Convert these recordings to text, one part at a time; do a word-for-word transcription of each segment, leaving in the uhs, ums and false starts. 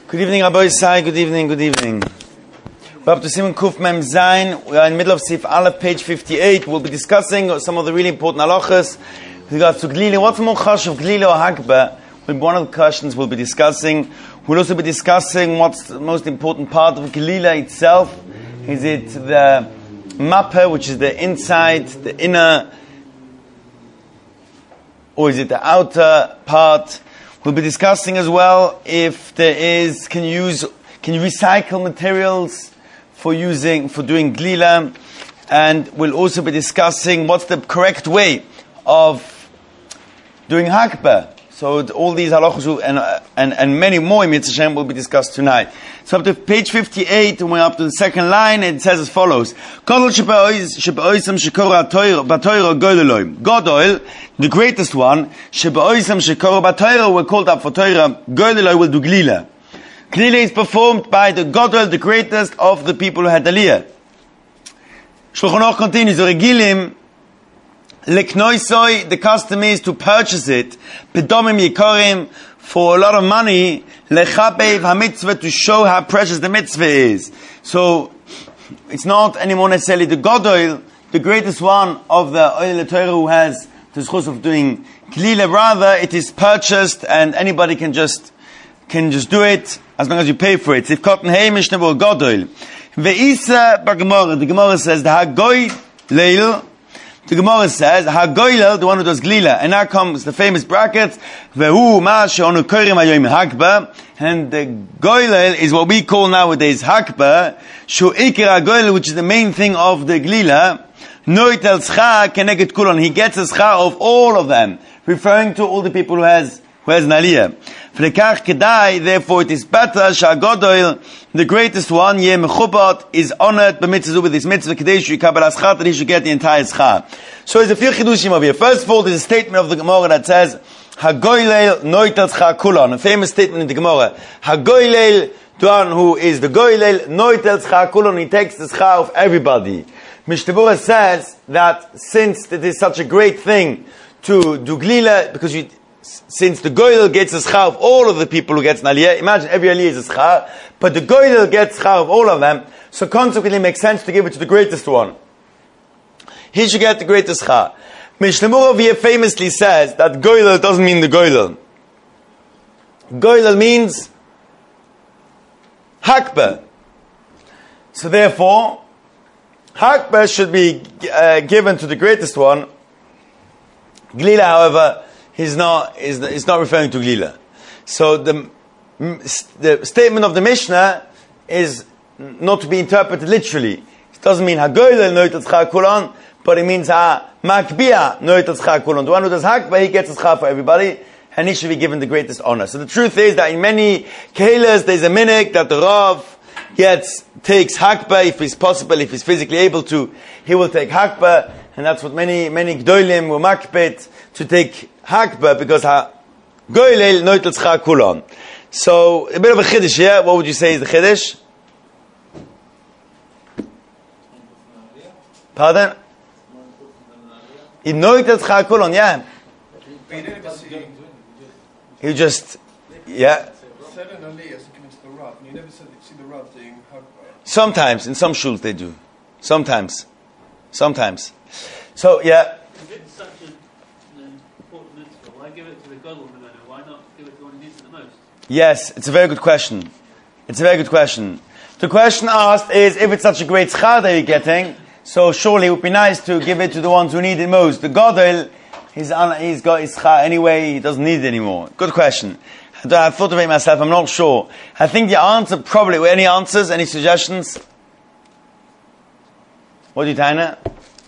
Good evening, Rabbi Isai. Good evening, good evening. We're up to Simon Kuf Mem Zayin. We are in the middle of Sif Aleph, page fifty-eight. We'll be discussing some of the really important halachas with regards to Glila. What's more chash of Glila or Hakba? Will be one of the questions we'll be discussing. We'll also be discussing what's the most important part of Glila itself. Is it the Mappa, which is the inside, the inner, or is it the outer part? We'll be discussing as well if there is, can you use, can you recycle materials for using, for doing glila, and we'll also be discussing what's the correct way of doing hakba. So all these halachos and, and and many more in Mitzvah Shem will be discussed tonight. So up to page fifty-eight, and we're up to the second line, and it says as follows: Gadol, the greatest one, we're called up for Torah. Godoloi will do glila. Glila is performed by the Gadol, the greatest of the people who had Aliyah. Shulchan Aruch continues: the regilim. Leknoisoi, the custom is to purchase it, bedomim yikorim, for a lot of money, lechabev hamitzvah, to show how precious the mitzvah is. So, it's not anymore necessarily the Gadol, the greatest one of the Oil Torah who has the zchus of doing glila, rather it is purchased and anybody can just, can just do it, as long as you pay for it. If cotton heimish nebo Gadol. Ve'isa b'Gemara, the Gemara says, the hagoy leil, the Gemara says, HaGoylel, the one who does glila, and now comes the famous bracket, Vehu ma she'onu korim hayoim hakba, and the Goylel is what we call nowadays hakba, Shu ikir HaGoylel, which is the main thing of the glila, Noitel tzcha keneged kulon, he gets a tzcha of all of them, referring to all the people who has, who has an aliyah. V'lekach kedai, therefore it is better, she'agodoil, the greatest one, Yeh Mechubat, is honored b'mitzvah with this mitzvah, Kadei shu yikabel haschar, that he should get the entire schar. So there's a few chidushim over here. First of all, there's a statement of the Gemara that says, Hagoylel noitel tzcha kulon, a famous statement in the Gemara. Hagoylel, the one who is the Goylel, noitel tzcha kulon, he takes the schar of everybody. Mishnah Berurah says that since it is such a great thing to do glila, because you, since the Goylel gets a schar of all of the people who gets an aliyah, imagine every aliyah is a schar, but the Goylel gets schar of all of them, so consequently it makes sense to give it to the greatest one. He should get the greatest schar. Mishnah Berurah here famously says that Goylel doesn't mean the Goylel. Goylel means Hakba. So therefore, Hakba should be uh, given to the greatest one. Glila, however, He's not, is is not referring to glila. So the the statement of the Mishnah is not to be interpreted literally. It doesn't mean hagoylel noitel tzcha kulon, but it means ha makbia noitel tzcha kulon. The one who does hakba, he gets a tzcha for everybody, and he should be given the greatest honor. So the truth is that in many kehilas there's a minhag that the Rav gets takes hakba if it's possible, if he's physically able to, he will take hakba, and that's what many many gdolim were makbet to take hakba, because ha goylel noitel tzcha kulon. So a bit of a chiddush here. What would you say is the chiddush? Pardon? In noitel tzcha kulon, yeah. You just, yeah. Sometimes in some shuls they do. Sometimes, sometimes. So yeah. Yes, it's a very good question. It's a very good question. The question asked is, if it's such a great schar that you're getting, so surely it would be nice to give it to the ones who need it most. The Gadol, he's, un, he's got his schar anyway, he doesn't need it anymore. Good question. I thought of it myself, I'm not sure. I think the answer probably, any answers, any suggestions? What do you Taina?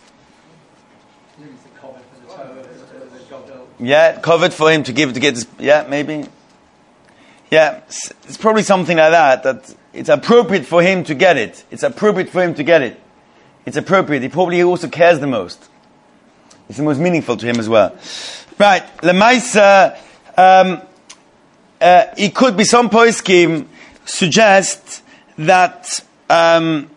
Yeah, covered for him to give, to get this, yeah, maybe. Yeah, it's probably something like that, that it's appropriate for him to get it. It's appropriate for him to get it. It's appropriate. He probably also cares the most. It's the most meaningful to him as well. Right, Lemaisa, um, uh, it could be some poskim suggest that, um,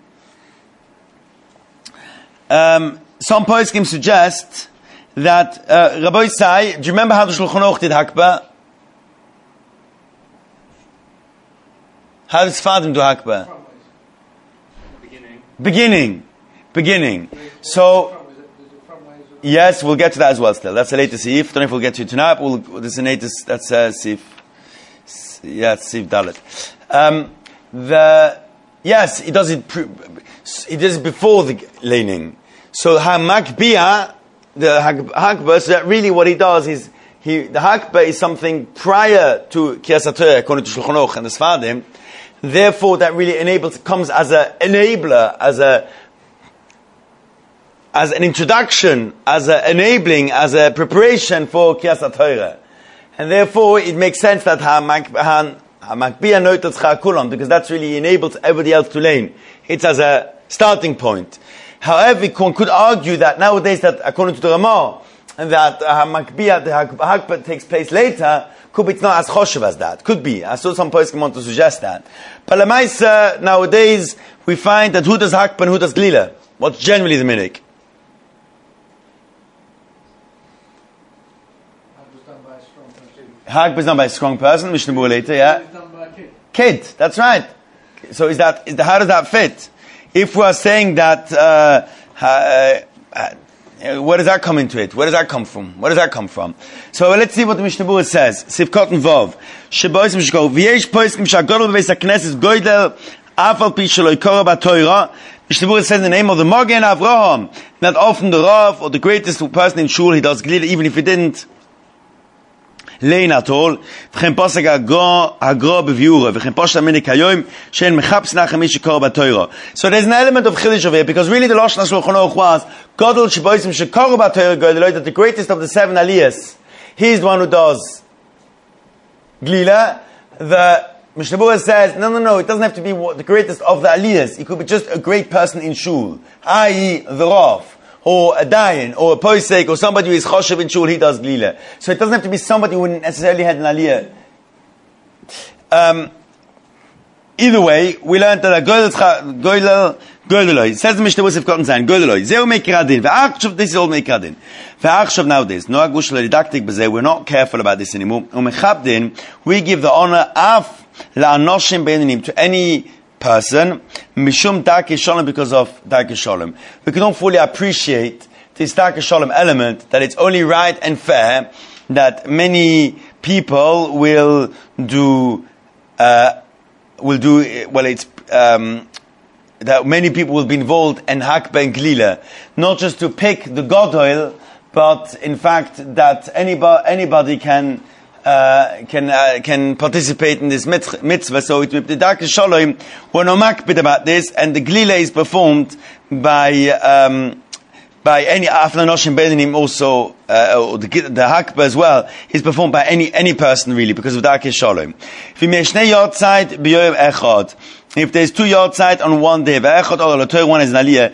um, some poskim suggest that, uh, Rabbi Isai, do you remember how the Shulchan Aruch did Hakba? How does Fadim do Hakba? Beginning. Beginning. Beginning. So, yes, we'll get to that as well still. That's a later Sif. Don't know if we'll get to it tonight, but we'll, this is a later, that's a Sif. Yeah, it's Sif Dalet. Um, the, yes, he does it, pre, he does it before the laning. So, Hamakbiyah, the Hakba, so that really what he does is, he, the Hakba is something prior to Kriyas HaTorah, according to Shulchan Aruch and the Sfadim. Therefore, that really enables, comes as an enabler, as a, as an introduction, as a enabling, as a preparation for Kriyas HaTorah. And therefore, it makes sense that HaMakbiyah Noitat Chakulam, because that's really enables everybody else to lane. It's as a starting point. However, one could argue that nowadays, that according to the Ramah, that HaMakbiyah, the Hakba takes place later, could be it's not as choshev as that. Could be. I saw some poskim want to suggest that. But Lamaisa, nowadays, we find that who does Hakba and who does Glila? What's generally the minik? Hakba is done by a strong person. Mishnah Berurah later, yeah. It's done by a kid. Kid, that's right. So is that, is the, how does that fit? If we are saying that, uh, uh, uh, where does that come into it? Where does that come from? Where does that come from? So let's see what the Mishnah Berurah says. Sivkot and Vov. Shebois Mishko. V'yesh poiskim shagodol b'veis HaKnesses goydel afal pi shelo yikora b'Torah. Mishnah Berurah says in the name of the Magen Avraham that often the Rav or the greatest person in shul, he does glila even if he didn't lein at all. V'chem posek agro agro b'viura. V'chem posek aminik hayoim she'en mechaps nachem mi shekora b'Torah. So there's an element of chiddush over here because really the Lashon HaShulchan Aruch was Godol sheboisim shekora b'Torah goydel, that the greatest of the seven aliyahs, he is the one who does glila. The Mishnah Berurah says, no, no, no, it doesn't have to be the greatest of the aliyahs. It could be just a great person in shul, that is the Rav, or a dayan, or a posek, or somebody who is choshev in shul, he does glila. So it doesn't have to be somebody who wouldn't necessarily had an aliyah. Um, either way, we learned that a goylel, goyleloi, it says the Mishnah Berurah Sivkot Zayin, goyleloi, zeu mekiradin, ve'achshav, this is all mekiradin. Ve'achshav nowadays, no agush l'didaktik b'zeh, we're not careful about this anymore. Umechabdin, we give the honor af la'anoshim be'eninim, to any person, mishum darkei shalom, because of darkei shalom. We cannot fully appreciate this darkei shalom element, that it's only right and fair that many people will do, uh, will do, well, it's, um, that many people will be involved in Hakba and Glila, not just to pick the Godol, but in fact that anybody, anybody can, uh, can, uh, can participate in this mitzvah. So it, the Darkei Shalom, we're no makbid about this, and the Glila is performed by, um, by any, after Noshim Beinanim also, uh, or the, the Hakba as well, is performed by any, any person really, because of Darkei Shalom. If If there's two yardside on one day, one is an aliyah,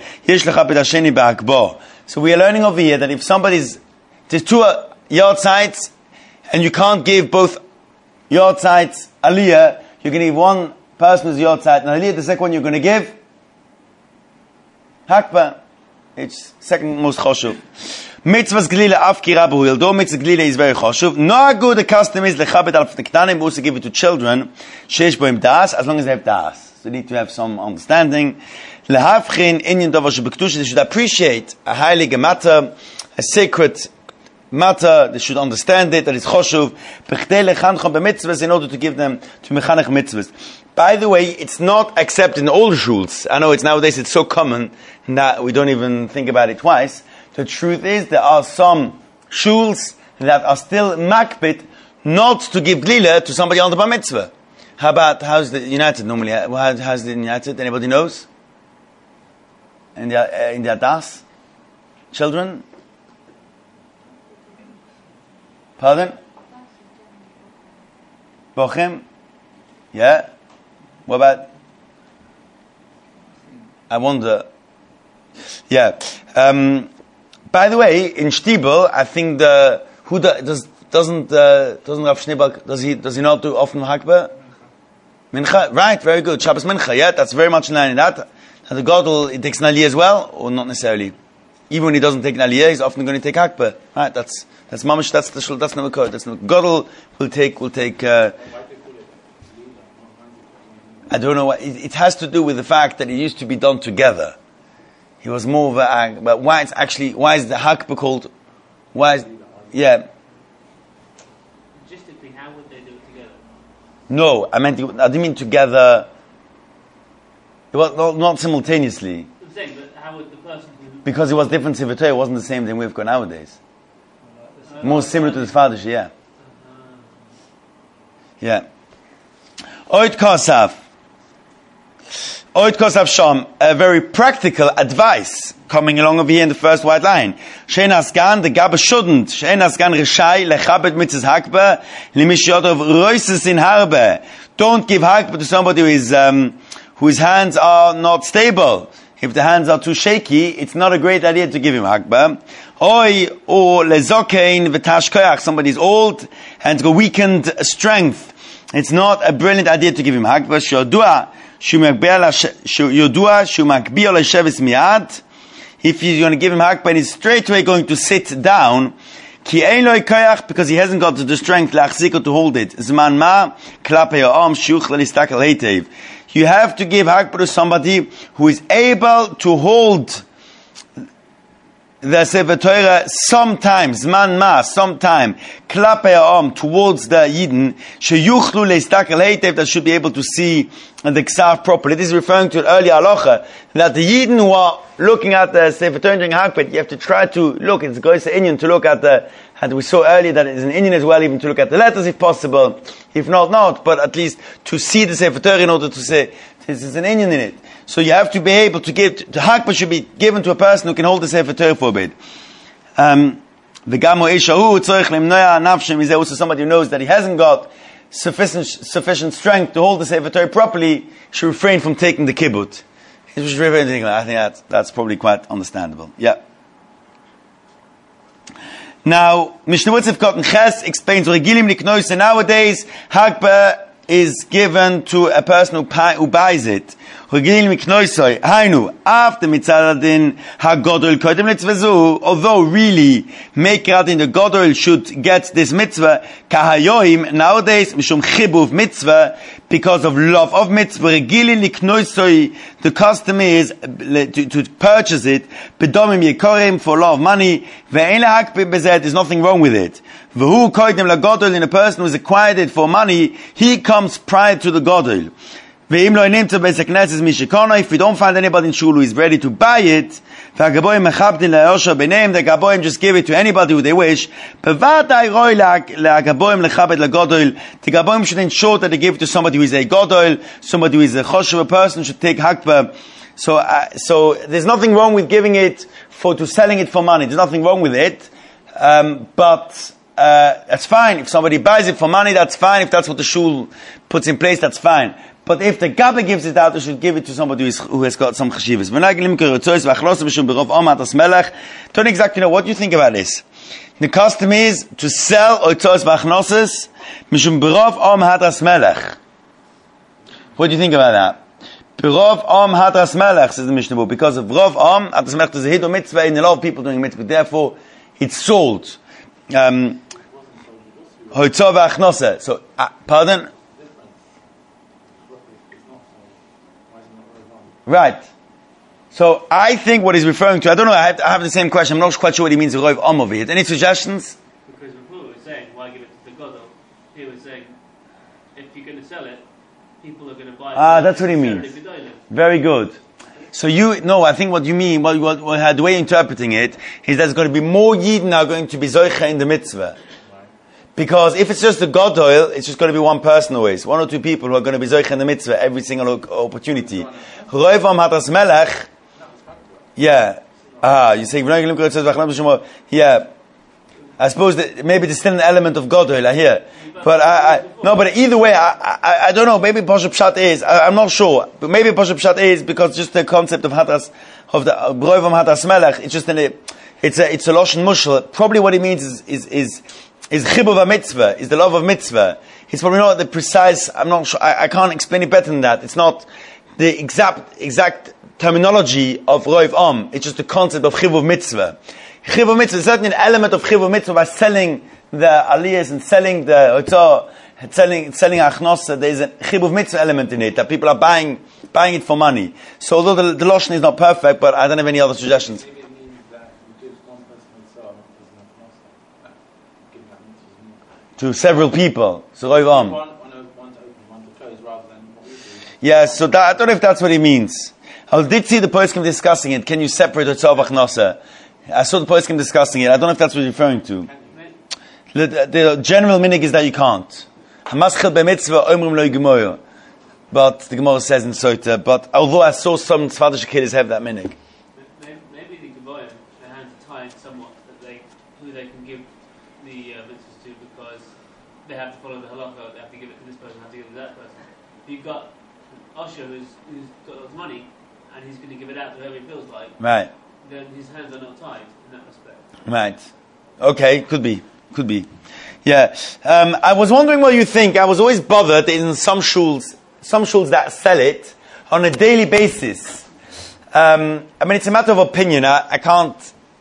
so we are learning over here that if somebody's, there's two yardsides, and you can't give both yardsides aliyah, you can give one person who's yardside and aliyah, the second one you're going to give hakba. It's second most choshuv. Mitzvahs glila afki rabu hildo. Mitzvah glila is very choshuv. No good. The custom is lechabet al fnektanim. We also give it to children. Sheish boim das, as long as they have das. So they need to have some understanding. Lehavchin inyan davar shebektusha. They should appreciate a heilige matter, a sacred matter. They should understand it, that it's choshuv. Bechdei lechanchom b'mitzvahs, in order to give them to mechanech mitzvahs. By the way, it's not accepted in all shuls. I know it's nowadays it's so common that we don't even think about it twice. The truth is there are some shuls that are still makbid not to give glila to somebody on the bar mitzvah. How about, how's the United normally? How, how's the United? Anybody knows? In their, uh, in their das? Children? Pardon? Bochim? Yeah? What about? I wonder. Yeah. Um, by the way, in Shtibel, I think the who the, does doesn't uh, doesn't Rav Schneebach, does he does he not do often Hakba? Mincha, right? Very good. Shabbos Mincha. Yeah, that's very much in line with that. And the Godel, he takes an aliyah as well, or not necessarily. Even when he doesn't take an aliyah, he's often going to take Hakba. Right? That's that's mamish. That's the that's never code. That's never Godel will take will take. Uh, I don't know what, it, it has to do with the fact that it used to be done together. He was more of a, but why it's actually, why is the hakba called, why is, yeah. Logistically, how would they do it together? No, I meant, I didn't mean together, well, not, not simultaneously. I'm saying, but how would the person who... Because it was different Sefer Torah, it wasn't the same thing we've got nowadays. More similar to the Father, yeah. Yeah. Oit Kosaf. Oit Kosaf Shom. A very practical advice coming along over here in the first white line. Shein Askan, the Gabba shouldn't. Shein Askan Rishai, Lechabet Mitzvahs Hakba, Limishiyotov Roises in Harbe. Don't give Hakba to somebody who is, um, whose hands are not stable. If the hands are too shaky, it's not a great idea to give him Hakba. Oi, or lezokein v'tash koyach. Somebody's old and got weakened strength. It's not a brilliant idea to give him hakba. Shodua shumakbiya shumakbiya leshevis miad. If you're going to give him hakba and he's straight away going to sit down, ki ein lo koyach, because he hasn't got the strength lachziko to hold it. Zman ma klape ha'am shuch le'istakel heitev. You have to give hakba to somebody who is able to hold the Sefer Torah sometimes, man ma, sometime, klape ha'am, towards the Yidden, sheyuchlu leistakel heitev, that should be able to see the Ksaf properly. This is referring to an earlier halacha, that the Yidden who are looking at the Sefer Torah during Hakbet, you have to try to look, it's Goyse Inyan to look at the, and we saw earlier that it is an Inyan as well, even to look at the letters if possible, if not, not, but at least to see the Sefer Torah in order to say, this is an Inyan in it. So you have to be able to give, the Hakba should be given to a person who can hold the Sefer Torah for a bit. Um, also somebody who knows that he hasn't got sufficient sufficient strength to hold the Sefer Torah properly, should refrain from taking the kibbut. I think that's, that's probably quite understandable. Yeah. Now, Mishnah Wutzif Cotton Ches explains, Regilim Niknois, and nowadays, Hakba is given to a person who, pi- who buys it. Regilim Niknoisoi, Hainu, after Mitzaladin HaGodol Kodem Litzvezu, although really, Mekradin the Godol should get this mitzvah, Kahayoim, nowadays, Mishum Chibuv mitzvah, because of love of mitzvah, Regilim Niknoisoi, the custom is to, to purchase it, Bedomim Yekorim, for love of money, Ve'en LaHakbe Bezet, there's nothing wrong with it. V'hu Kodem LaGodol, in a person who has acquired it for money, he comes prior to the Godol. If we don't find anybody in shul who is ready to buy it, the Gaboim just give it to anybody who they wish. The Gaboim should ensure that they give it to somebody who is a Godol, somebody who is a Choshev person should take Hakba. So, uh, so there's nothing wrong with giving it for, to selling it for money. There's nothing wrong with it. Um, but, uh, that's fine. If somebody buys it for money, that's fine. If that's what the shul puts in place, that's fine. But if the Gabba gives it out, they should give it to somebody who, is, who has got some chashivas. Don't exactly know what you think about this. The custom is to sell oitzos v'achnoses mishum berov om hadras melech. What do you think about that? Berov om hadras melech, says the Mishnah book, because of berov om hadras melech, there's a hiddur mitzvah in a lot of people doing mitzvah. Therefore, it's sold. Um, oitzos v'achnoses. So, uh, pardon. Right. So I think what he's referring to, I don't know, I have, I have the same question, I'm not quite sure what he means with Roiv Om over here. Any suggestions? Because before we were saying, why give it to the Godel? He was saying, if you're going to sell it, people are going to buy it. Ah, that's what he means. Very good. So you, no, I think what you mean, what, what, what the way you're interpreting it, is there's going to be more Yidden now going to be Zoicha in the mitzvah. Because if it's just the Godel, it's just going to be one person always. One or two people who are going to be Zoich in the mitzvah every single opportunity. Roivam Hadras Melech. Yeah. Ah, you say, yeah. I suppose that maybe there's still an element of Godel, I hear. But I, I, no, but either way, I, I, I don't know, maybe Pashup Pshat is, I, I'm not sure. But maybe Pashup Pshat is because just the concept of Hadras, of the Roivam Hadras Melech, it's just an, it's a, it's a Loshen Mushal. Probably what it means is, is, is, is chibuv mitzvah, is the love of mitzvah. It's probably not the precise, I'm not sure, I, I can't explain it better than that. It's not the exact, exact terminology of Roiv Om. It's just the concept of chibuv mitzvah. Chibuv mitzvah is certainly an element of chibuv mitzvah by selling the aliyahs and selling the otzah selling selling achnosa, there's a chibuv mitzvah element in it, that people are buying buying it for money. So although the, the Lashon is not perfect, but I don't have any other suggestions. Maybe it means that you give one person and so on, there's an achnosa. Giving that mitzvah. To several people. So Roiv Am. One, one, one to open, one to close, rather than what we do. Yeah, so that, I don't know if that's what he means. I did see the poskim discussing it. Can you separate Tzov Achnosa? I saw the poskim discussing it. I don't know if that's what you're referring to. The, the, the general minig is that you can't. Hamaschel b'mitzvah omrim lo yigmoyo. But the Gemara says in Sota. But although I saw some Tzvadish kiddies have that minig. Maybe, maybe the Geboyim, their hands are tied somewhat, that they, who they can give the uh, mitzvahs to, because they have to follow the halacha, they have to give it to this person, they have to give it to that person. If you've got Osher who's, who's got lots of money, and he's going to give it out to whoever he feels like, Right. then his hands are not tied in that respect. Right. Okay, could be. Could be. Yeah. Um, I was wondering what you think. I was always bothered in some shuls, some shuls that sell it on a daily basis. Um, I mean, it's a matter of opinion. I, I can't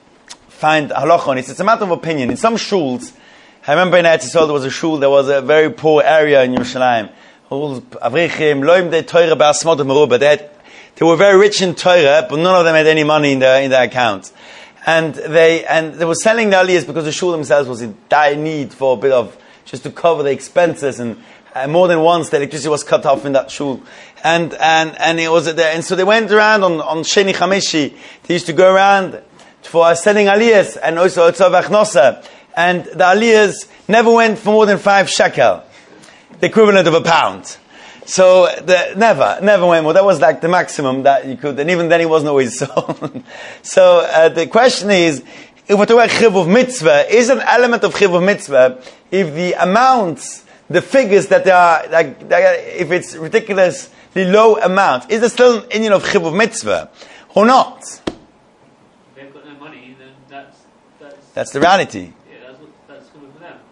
find halacha on it. It's a matter of opinion. In some shuls, I remember in Eretz Yisrael there was a shul, there was a very poor area in Yerushalayim. All Avrichim, Loim de Torah ba'asmot merubah. They had They were very rich in Torah, but none of them had any money in their in their accounts. And they and they were selling the aliyahs because the shul themselves was in dire need for a bit of just to cover the expenses, and uh, more than once the electricity was cut off in that shul. And and and it was there, and so they went around on on Sheni Chameshi. They used to go around for selling aliyahs and also Tzov Achnosa, and the aliyahs never went for more than five shekel, the equivalent of a pound. So the, never, never went more. That was like the maximum that you could, and even then it wasn't always sold. So uh, the question is, if we're talking about chivuv mitzvah, is an element of chivuv mitzvah if the amounts, the figures that they are, like, they are, if it's ridiculously low amount, is there still an Indian of chivuv mitzvah or not? If they've got no money, then that's that's That's the reality. yeah, that's what, that's coming for them.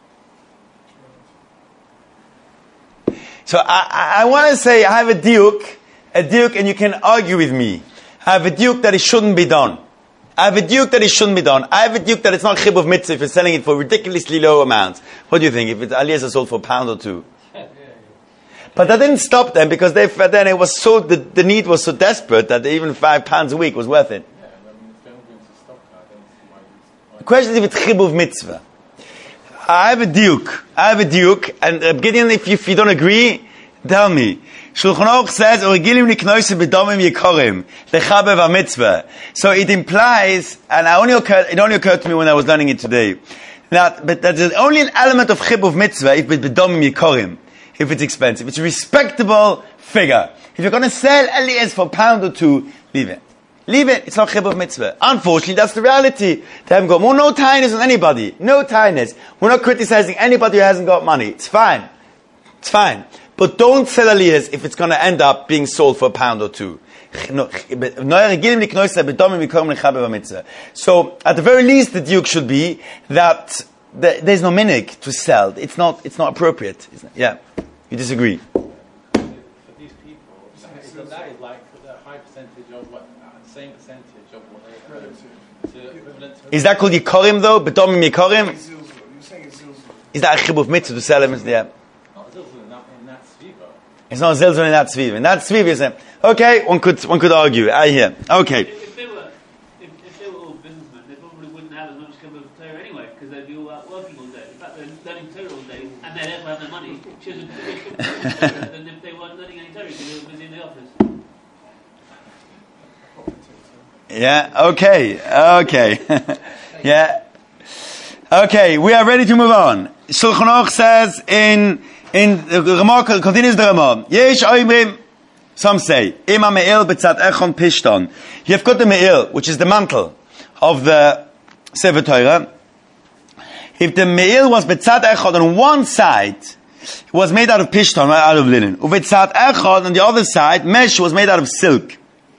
So I, I, I want to say I have a diuk, a diuk, and you can argue with me. I have a diuk that it shouldn't be done. I have a diuk that it shouldn't be done. I have a diuk that it's not chibuv mitzvah if you're selling it for ridiculously low amounts. What do you think? If it's aliyahs are sold for a pound or two? But that didn't stop them, because they then it was so the, the need was so desperate that even five pounds a week was worth it. Yeah, I mean, if they're not going to stop that, I don't see why it's... The question is if it's chibuv mitzvah. I have a diuk. I have a diuk, and uh, Gideon, if you, if you don't agree, tell me. Shulchan Aruch says, "Origilim niknoisim b'domim yikorim lechabev ha-mitzvah." So it implies, and I only occurred, it only occurred to me when I was learning it today, that but that there's only an element of chibuv mitzvah if it's b'domim yikorim, if it's expensive. It's a respectable figure. If you're going to sell aliyahs for a pound or two, leave it. Leave it. It's not chibuv mitzvah. Unfortunately, that's the reality. They haven't got more. No tiness on anybody. No tiness. We're not criticizing anybody who hasn't got money. It's fine. It's fine. But don't sell aliyahs if it's going to end up being sold for a pound or two. So, at the very least, the duke should be that the, there's no minig to sell. It's not. It's not appropriate. It's not, yeah, you disagree. For these people, that is, that is like the high percentage of what, uh, the same percentage of what they earn. So equivalent to... Is that called yikorim though? Bedomim yikorim? Is that a chibuv mitzvah to sell them? Yeah. Not zilzul in that, in that sviva. It's not zilzul in that sviv. In that sviv is a, okay. One could one could argue. I hear. Okay. If, if they were, if, if they were all businessmen, they probably wouldn't have as much cover of Torah anyway, because they'd be all out working all day. In fact, they're learning Torah all day, and they don't have the money. Should have Torah than if they weren't learning any Torah because they were busy in the office. Yeah. Okay. Okay. Yeah. Okay. We are ready to move on. Shulchan Aruch says in in the Ramah continues the Ramah. Yesh oimrim. Some say ima me'il b'tzad echon pishton. You've got the me'il, which is the mantle of the Sefer Torah. If the me'il was b'tzad echon on one side, it was made out of pishton, right, out of linen. U'b'tzad echon on the other side, mesh was made out of silk.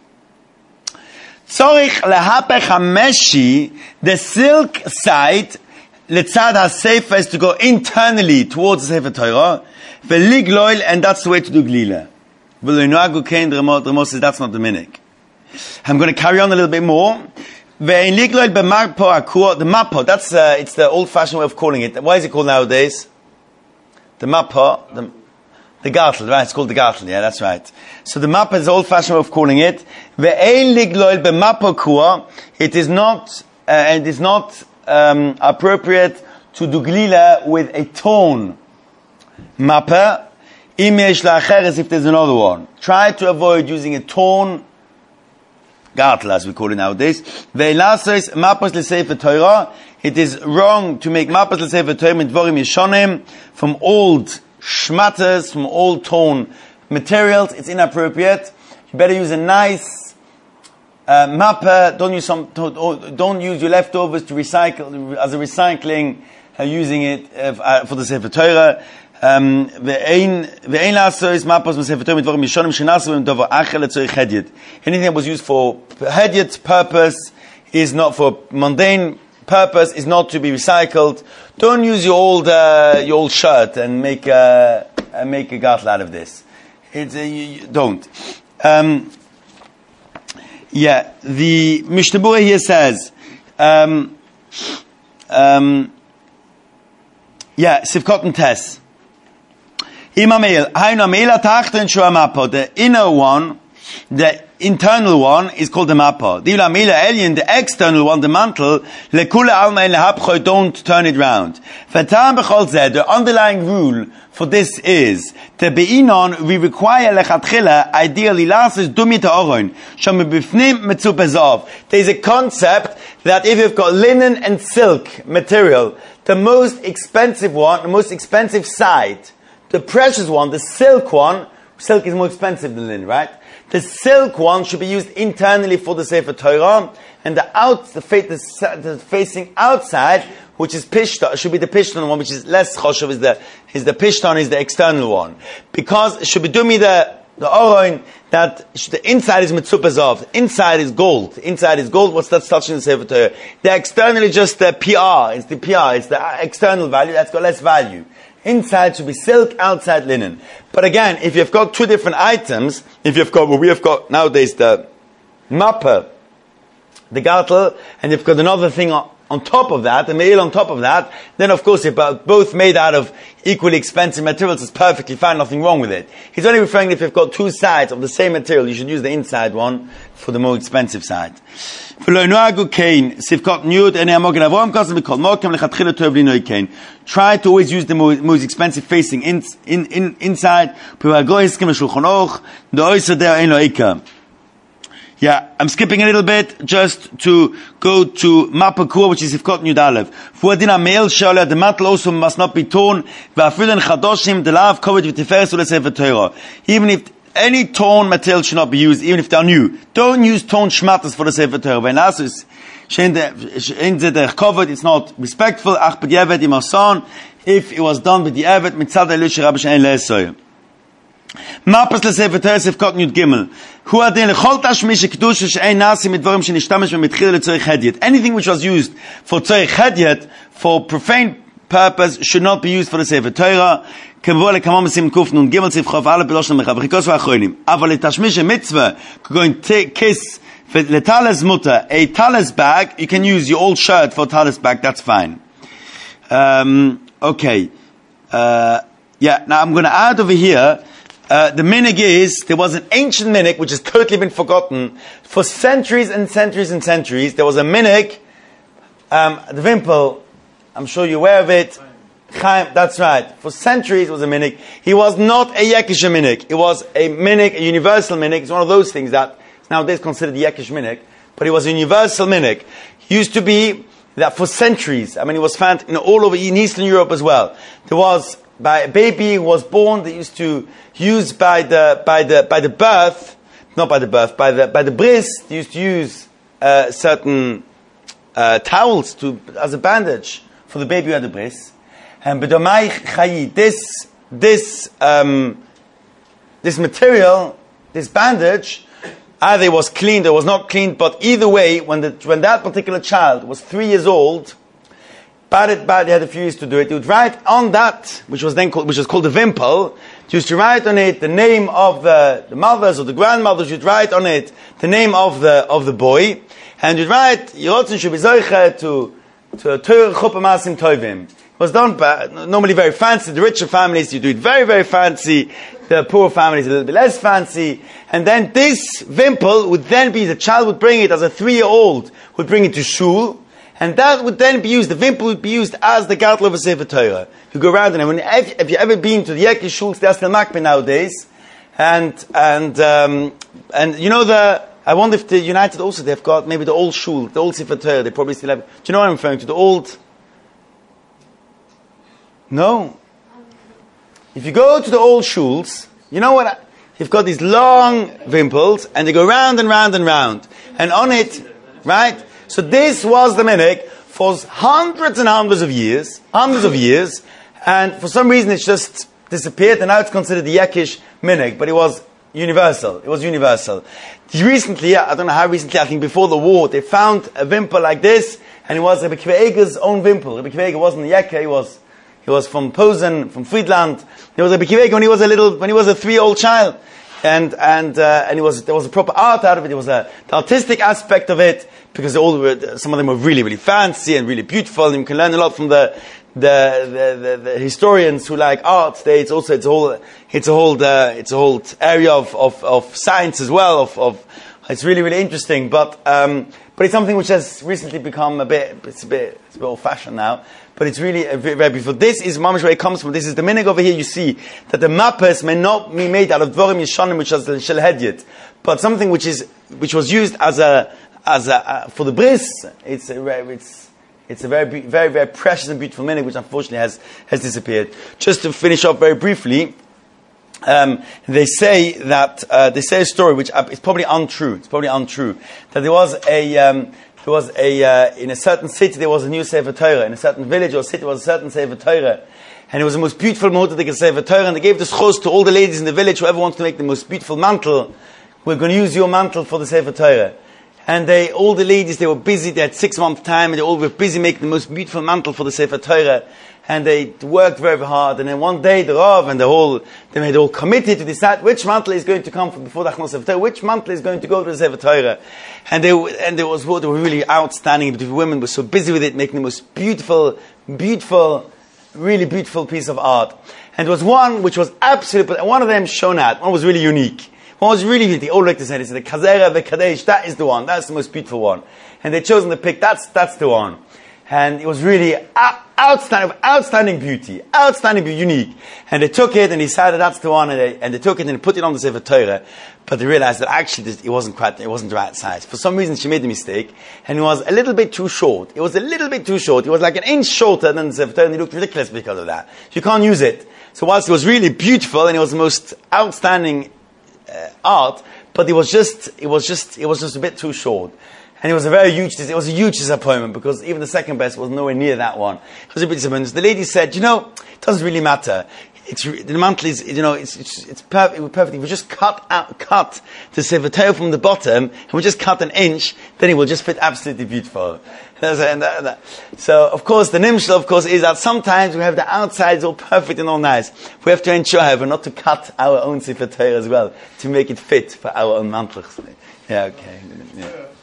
Tzorich lehapech hameshi, the silk side, letzad ha-sefer, is to go internally towards the Sefer Torah, ve'ligloil, and that's the way to do glila. The Ramos says that's not the minik. I'm going to carry on a little bit more. The mapo, that's uh, it's the old-fashioned way of calling it. Why is it called nowadays? the mappa, the, the gartel, right? It's called the gartel, yeah, that's right. So the mappa is the old-fashioned way of calling it. Ve'ein ligloil b'mappa kua, it is not, uh, and it is not um, appropriate to do glila with a torn mappa, imesh la'acheres, if there's another one. Try to avoid using a torn gartel, as we call it nowadays. Ve'elasos mappos l'sefer Torah, it is wrong to make mappos l'sefer Torah mit dvorim yeshonim, from old shmatters, from old torn materials. It's inappropriate. You better use a nice uh, mappa. Don't use some. Don't use your leftovers to recycle as a recycling. Uh, using it uh, for the sefer Torah. Um, anything that was used for hedyot purpose is not for mundane purpose, is not to be recycled. Don't use your old uh, your old shirt and make a uh, make a gartel out of this. It's, uh, you, you don't. Um, yeah, the Mishnah Berurah here says, um, um, yeah, Sivkot and Tess. The inner one, the internal one, is called the mappa. The external one, the mantle, don't turn it round. The underlying rule for this is, we require ideally there is a concept that if you've got linen and silk material, the most expensive one, the most expensive side, the precious one, the silk one, silk is more expensive than linen, right? The silk one should be used internally for the Sefer Torah, and the out, the, fa- the, the facing outside, which is pishton, should be the pishton one, which is less choshev, is the, is the pishton, is the external one. Because it should be doing me the, the oroin, that the inside is mitzupazov, the inside is gold, the inside is gold, what's that touching the Sefer Torah? The external is just the P R, it's the P R, it's the external value, that's got less value. Inside should be silk, outside linen. But again, if you've got two different items, if you've got, well, we have got nowadays the mappa, the gartel, and you've got another thing on, on top of that, the meal on top of that, then of course if both made out of equally expensive materials, it's perfectly fine, nothing wrong with it. He's only referring if you've got two sides of the same material, you should use the inside one for the more expensive side. Try to always use the most, most expensive facing in, in, in, inside. Yeah, I'm skipping a little bit just to go to Mappa Kua, which is Sivkot Yud Aleph. The mantle also must not be torn. Even if any torn material should not be used, even if they are new. Don't use torn shmatters for the Sefer Torah. When Asus covered, it's not respectful. If it was done with the Evet, mitzad elush rabbi she'en le'esoy. Mapas le'Sefer Torah Sivkot Yud Gimel. Hu adin lechol tashmish kedusha she'en nasi mit dvarim shenishtamesh b'mitchila le'tzorich hedyot. Anything which was used for tzorich hedyot, for profane purpose, should not be used for the Sefer Torah. Kevole kamam sim kuf nun gimel sif chof ale beloshon mechav chikos v'achronim. Aval letashmish a mitzvah, going to kiss letales mutter, a talis bag, you can use your old shirt for talis bag, that's fine. Um, okay. Uh, yeah, now I'm going to add over here, uh, the minig is, there was an ancient minig, which has totally been forgotten. For centuries and centuries and centuries, there was a minig, um, the Wimpel, I'm sure you're aware of it. Chaim, that's right. For centuries it was a minig. He was not a Yekish minig. It was a minig, a universal minig. It's one of those things that is nowadays considered Yekish minig. But it was a universal minig. He used to be that for centuries. I mean, it was found in all over in Eastern Europe as well. There was, by a baby who was born, they used to use by the, by the, by the birth, not by the birth, by the, by the bris, they used to use, uh, certain, uh, towels to, as a bandage for the baby who had the bris. And b'domai chayi, this, this, um, this material, this bandage, either it was cleaned or was not cleaned, but either way, when the, when that particular child was three years old, bad it bad, they had a few years to do it, they would write on that, which was then called, which was called the Wimpel, they used to write on it the name of the, the mothers or the grandmothers, you'd write on it the name of the, of the boy, and you'd write, Yerotzen should be zoiche to, to Torah chuppah masim tovim. It was done by, normally very fancy. The richer families, you do it very, very fancy. The poor families, a little bit less fancy. And then this wimple would then be, the child would bring it as a three-year-old, would bring it to shul. And that would then be used, the wimple would be used as the gartel of a Sefer Torah. You go around and when, if, if you've ever been to the Yekish shuls, they're still makpeh nowadays. And, and, um, and you know the, I wonder if the United also, they've got maybe the old shul, the old Sefer Torah, they probably still have, do you know what I'm referring to? The old, no? If you go to the old shuls, you know what, I, you've got these long wimples, and they go round and round and round. And on it, right? So this was the minhag for hundreds and hundreds of years, hundreds of years, and for some reason it's just disappeared, and now it's considered the Yekish minhag, but it was universal. It was universal. Recently, I don't know how recently, I think before the war, they found a wimple like this, and it was Rebbe Akiva Eiger's own wimple. Rebbe Akiva Eiger wasn't the Yekka, he was he was from Posen, from Friedland. It was Rebbe Akiva Eiger when he was a little, when he was a three-year-old child. And and uh, and it was there was a proper art out of it. There was a the artistic aspect of it, because they all were, some of them were really really fancy and really beautiful. And you can learn a lot from the the the, the, the historians who like art. They, it's also it's a whole it's a whole uh, it's a whole area of, of, of science as well. Of, of it's really really interesting. But um, but it's something which has recently become a bit it's a bit it's a bit old fashioned now. But it's really uh, very, very beautiful. This is mamish where it comes from. This is the minhag over here. You see that the mappers may not be made out of dvarim yeshanim, which is the shel hedyet, but something which is which was used as a as a uh, for the bris. It's a it's it's a very very very precious and beautiful minhag, which unfortunately has has disappeared. Just to finish up very briefly, um, they say that uh, they say a story which is probably untrue. It's probably untrue that there was a. Um, There was a, uh, in a certain city there was a new Sefer Torah. In a certain village or city there was a certain Sefer Torah. And it was the most beautiful Mohadik Sefer Torah. And they gave the schos to all the ladies in the village, whoever wants to make the most beautiful mantle, we're going to use your mantle for the Sefer Torah. And they, all the ladies, they were busy, they had six months time, and they all were busy making the most beautiful mantle for the Sefer Torah. And they worked very, very hard. And then one day, the Rav and the whole, they made all committed to decide which mantle is going to come from before the Achnos Sefer Torah, which mantle is going to go to the Sefer Torah. And they, and there was, they were really outstanding. But the women were so busy with it, making the most beautiful, beautiful, really beautiful piece of art. And there was one which was absolutely, one of them shone out. One was really unique. One was really unique. They all like to say, they said, the Kazera Vekadesh, that is the one. That's the most beautiful one. And they chosen to pick, that's, that's the one. And it was really out, outstanding, outstanding beauty, outstanding beauty, unique. And they took it and decided that's the one, and they, and they took it and they put it on the Sefer Torah. But they realized that actually it wasn't quite, it wasn't the right size. For some reason she made a mistake, and it was a little bit too short. It was a little bit too short. It was like an inch shorter than the Sefer Torah, and it looked ridiculous because of that. You can't use it. So whilst it was really beautiful and it was the most outstanding uh, art, but it was just, it was just, it was just a bit too short. And it was a very huge, it was a huge disappointment, because even the second best was nowhere near that one. It was a bit disappointing. The lady said, you know, it doesn't really matter. It's, the mantle is, you know, it's, it's, it's perfect, it perfect. If we just cut out, cut the Sefer Torah from the bottom, and we just cut an inch, then it will just fit absolutely beautiful. So, of course, the nimshal, of course, is that sometimes we have the outsides all perfect and all nice. We have to ensure, however, not to cut our own Sefer Torah as well, to make it fit for our own mantles. Yeah, okay. Yeah.